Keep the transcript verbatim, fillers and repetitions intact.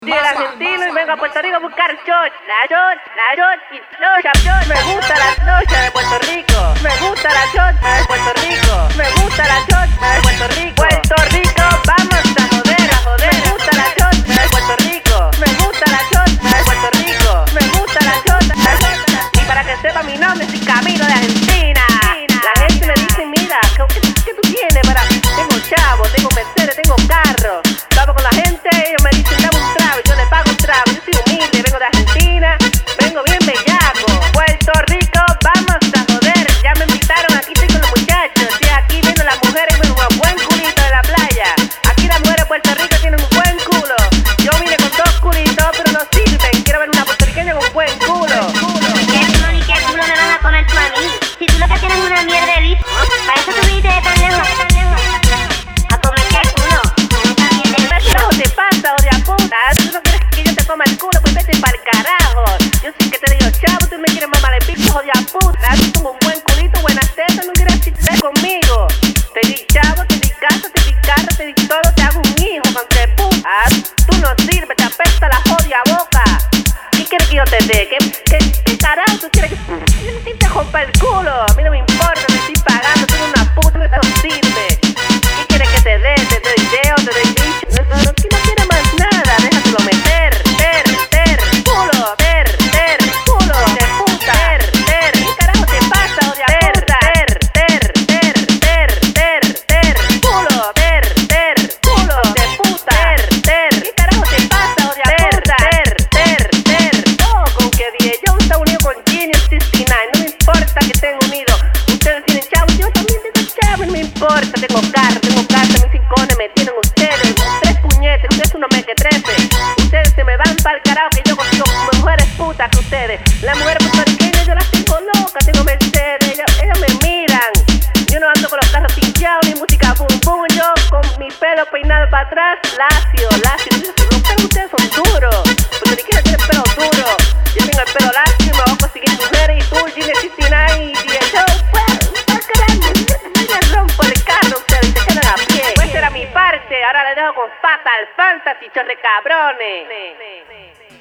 Soy el argentino y vengo a Puerto Rico a buscar shot. La shot, la shot y locha, shot. Me gusta la locha de Puerto Rico. Me gusta la shot de Puerto Rico. Me gusta la shot de Puerto Rico. Puerto Rico, vamos a joder, a joder. Me gusta la shot de Puerto Rico. Me gusta la shot de Puerto Rico. Me gusta la shot de Puerto Rico. Y para que sepa mi nombre, soy Camilo de Argentina. La gente me dice, mira, ¿qué, qué tú tienes? Para... Tengo chavo, tengo Mercedes, tengo carro. Vamos con la gente, ellos me dicen, dame un trago. Yo le pago un trago, yo soy humilde, vengo de Argentina. Vengo bien bellaco. Puerto Rico, vamos a joder. Ya me invitaron, aquí estoy con los muchachos. Y aquí vienen las mujeres con un buen culito de la playa. Aquí las mujeres de Puerto Rico tienen un buen culo. Yo vine con dos culitos, pero no sirven. Quiero ver una puertorriqueña con un buen culo. ¿Qué culo ni qué culo me vas a comer tú a mí? Si tú lo que tienes es una mierda de disco, para eso tú viniste de tan lejos, de tan lejos. A comer qué culo. ¿Qué te pasa, odia puta? ¿Tú no quieres que yo te coma el culo? Pues vete pa'l carajo. Yo sí que te digo chavo, tú me quieres mamar el pico, odia puta. Tú tengo un buen culito, buenas tetas, no quieres chiste conmigo. Te di chavo, te di casa, te di carro, te di todo, te hago un hijo, con que puta. Tú no sirves, te apesta la jodia boca. ¿Qué quieres que yo te dé? ¿Qué, qué, qué carajo tú quieres que yo no te rompa el culo? A mí no me importa, me estoy pagando, tú eres una puta, no sirve. ¿Qué quieres que te dé? Te doy dedo, te doy bicho. No, no, no quiero más nada, déjatelo meter. Ter, ter, culo, ter, ter, culo, de puta. Ter, ter, ¿qué carajo te pasa, odia puta? Ter, ter, ter, ter, ter, ter, culo, ter, ter, culo, de puta. Ter, ter, ¿qué carajo te pasa, odia puta? Ter, ter, ter, oh, con que dije yo está unido con Genius sesenta y nueve, no me importa que estén unidos. Ustedes tienen chavos, yo también tengo chavos, no me importa. Tengo carro, tengo casa, mis cincones me tienen ustedes. Tres puñetes, ustedes unos mequetrefes. Ustedes se me van pa'l carajo que yo consigo mujeres putas que ustedes. Las mujeres puertorriqueñas yo las tengo locas, tengo Mercedes, ellas, ellas me miran. Yo no ando con los carros pinchados ni música pum pum. Yo con mi pelo peinado para atrás, lacio, lacio. Los pelos de ustedes son duros. Puertorriqueños tienen pelo duro. Yo tengo el pelo lacio y me voy a conseguir mujeres. Y tú, Gine sesenta y nueve y D J, les rompo el carro, ustedes se quedan a pie. Pues era mi parte, ahora les dejo con Fatal Fantasy, chorre cabrones.